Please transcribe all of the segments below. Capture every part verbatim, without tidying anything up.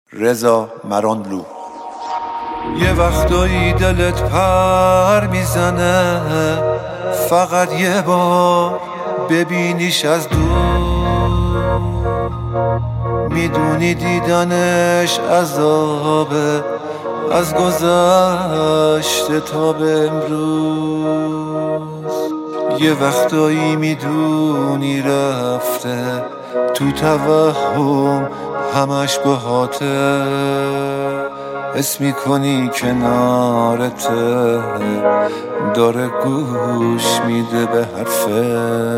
رضا مرانلو. یه وقتایی دلت پر میزنه، فقط یه بار ببینیش از دور، میدونی دیدنش عذابه، از گذشته تا به امروز. یه وقتایی میدونی رفته تو توهم همش باهاته، حس میکنی کنارته داره گوش میده به حرفه.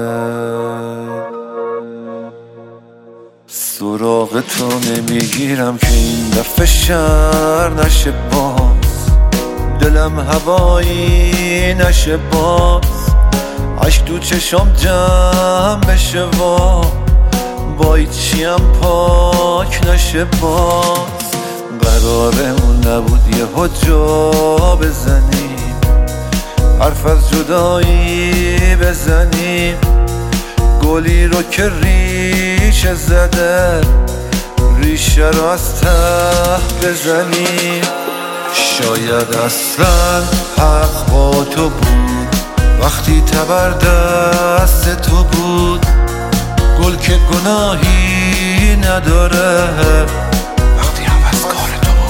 سراغ تو نمیگیرم که این دفعه شر نشه باز، دلم هوایی نشه باز، عشق تو چشام جمع بشه وا، با هیچیم پاک نشه باز. قرارمون نبود یه جا بزنیم، حرف از جدایی بزنیم، گلی رو که ریشه زده ریشه رو از ته بزنیم. شاید اصلا حق با تو بود وقتی تبر دست تو بود، گل که گناهی نداره وقتی عوض کار تو بود.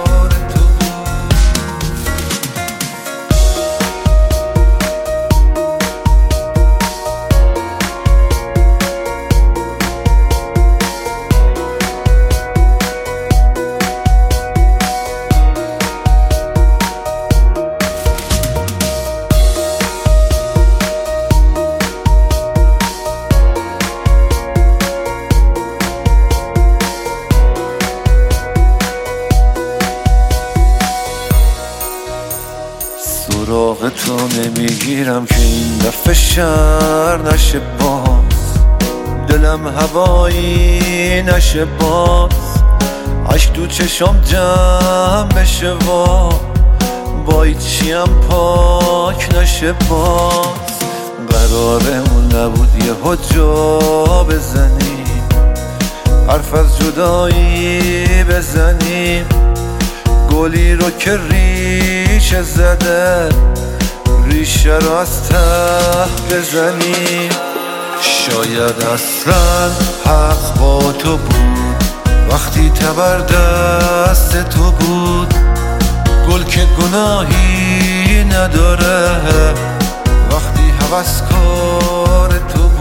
سراغ تو نمیگیرم که این دفعه شر نشه باز، دلم هوایی نشه باز، عشق تو چشام جمع بشه وا، با هیچیم پاک نشه باز. قرارمون نبود یه جا بزنیم، حرف از جدایی بزنیم، گلی رو که ریشه زده ریشه رو از ته بزنیم. شاید اصلا حق با تو بود وقتی تبر دست تو بود، گل که گناهی نداره وقتی هوس کار تو بود.